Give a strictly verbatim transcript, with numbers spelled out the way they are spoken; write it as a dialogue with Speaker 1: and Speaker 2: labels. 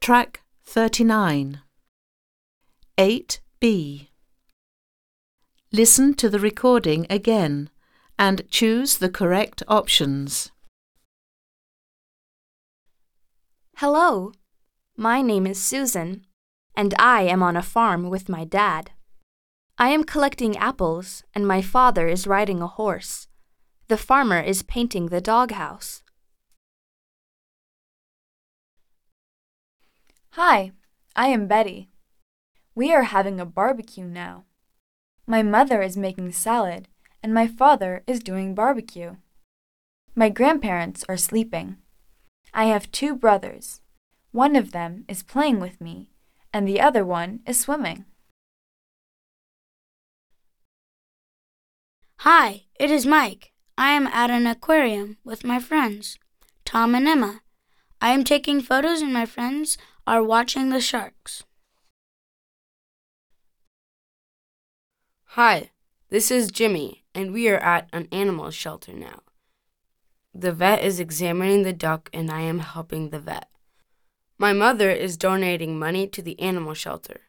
Speaker 1: Track thirty-nine. eight B. Listen to the recording again and choose the correct options.
Speaker 2: Hello, my name is Susan, and I am on a farm with my dad. I am collecting apples, and my father is riding a horse. The farmer is painting the doghouse.
Speaker 3: Hi, I am Betty. We are having a barbecue now. My mother is making salad, and my father is doing barbecue. My grandparents are sleeping. I have two brothers. One of them is playing with me, and the other one is swimming.
Speaker 4: Hi, it is Mike. I am at an aquarium with my friends, Tom and Emma. I am taking photos and my friends are watching the sharks.
Speaker 5: Hi, this is Jimmy, and we are at an animal shelter now. The vet is examining the duck, and I am helping the vet. My mother is donating money to the animal shelter.